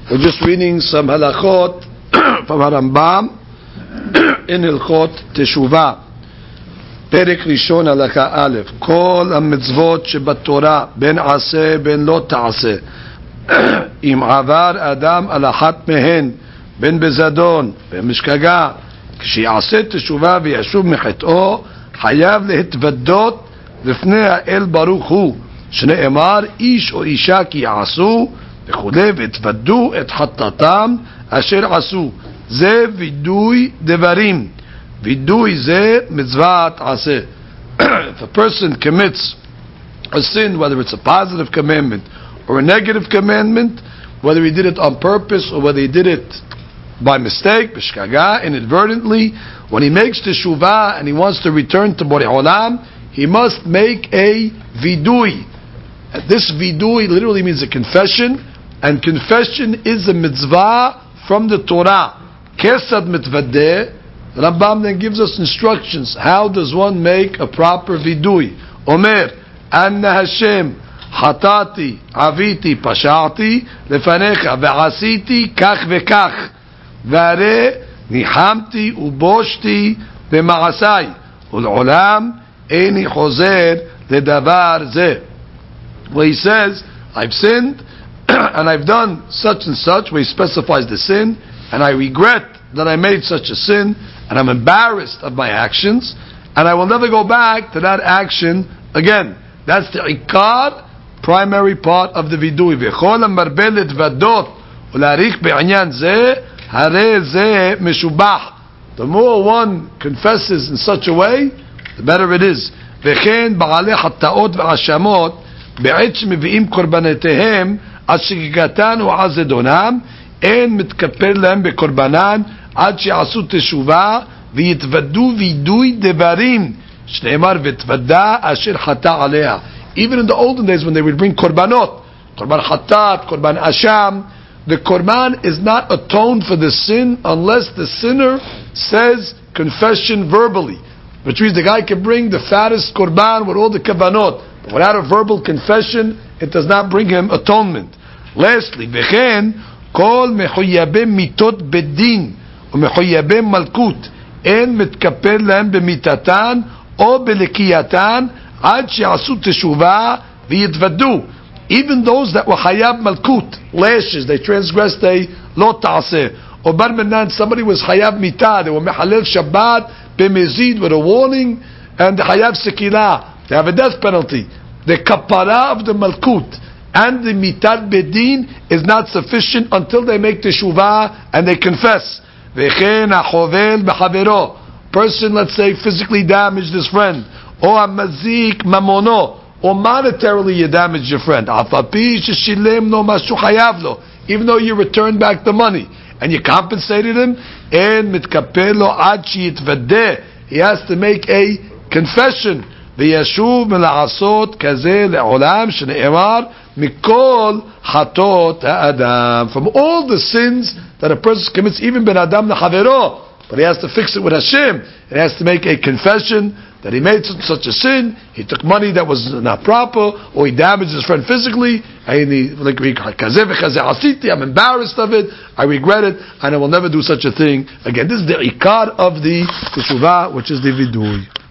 We're just reading some halachot from Rambam in Hilchot Teshuvah. פרק ראשון הלכה א', כל המצוות שבתורה בין עשה בין לא תעשה, אם עבר אדם על אחת מהן, בין בזדון בין בשגגה, כשיעשה תשובה וישוב מחטאו, חייב להתוודות לפני האל ברוך הוא, שנאמר איש או אישה כי יעשו וכולי, והתוודו את חטאתם אשר עשו. זה וידוי דברים. Vidui ze mitzvat aseh. If a person commits a sin, whether it's a positive commandment or a negative commandment, whether he did it on purpose or whether he did it by mistake, b'shkaga, inadvertently, when he makes teshuvah and he wants to return to Borei Olam, he must make a vidui. And this vidui literally means a confession, and confession is a mitzvah from the Torah. Kesad mitvadeh. Rambam then gives us instructions. How does one make a proper vidui? Omer, Anna Hashem, Hatati, Aviti, Pashati, Lefanecha, Ve'asiti, Kach ve'kach, Ve'are, Nihamti, Uboshti, Ve'ma'asai, Ul'olam, Eini Choser, Ledavar Zeh. Where he says, I've sinned, and I've done such and such, where he specifies the sin, and I regret that I made such a sin, and I'm embarrassed of my actions, and I will never go back to that action again. That's the ikar, primary part of the vidui. V'chol ha'marbeh letvadot u'larich be'anyan zeh, harei zeh meshubach. The more one confesses in such a way, the better it is. V'chen ba'alei hatta'ot ve'ashamot be'et shemiv'im korbanetehem ashigigatan u'azedonam en mitkaper lehem bekorbanan עד שיעשו תשובה ויתוודו וידוי דברים שנאמר ותוודה אשר חטא עליה. Even in the olden days when they would bring korbanot, korban chatat, korban asham, the korban is not atoned for the sin unless the sinner says confession verbally, which means the guy can bring the fattest korban with all the kavanot, but without a verbal confession it does not bring him atonement. Lastly, וכן כל מחויבי מיתות בדין ומחויבי מלכות אין מתכפר להם במיתתן או בלקייתן עד שיעשו תשובה ויתוודו. Even those that were חייב מלכות, lashes, they transgressed a לא תעשה, or בר מינן, somebody was חייב מיתה, they were מחלל שבת במזיד with a warning, and חייב סקילה, they have a death penalty. The kapara of the malkut and the mitat bedin is not sufficient until they make teshuvah and they confess. V'chen ha'chovel b'chavero. Person, let's say, physically damaged his friend, or ha'mazik mamono, or monetarily you damaged your friend. Afapi sheshilem no mashu chayav lo. Even though you returned back the money and you compensated him, en mitkaper lo ad sheyitvadeh. He has to make a confession. V'yashuv mela'asot kazeh le'olam shne'emar mikol hatot ha'adam. From all the sins that a person commits, even ben adam l'chavero, but he has to fix it with Hashem. He has to make a confession that he made such a sin, he took money that was not proper, or he damaged his friend physically, and I'm embarrassed of it, I regret it, and I will never do such a thing again. This is the ikar of the teshuvah, which is the vidui.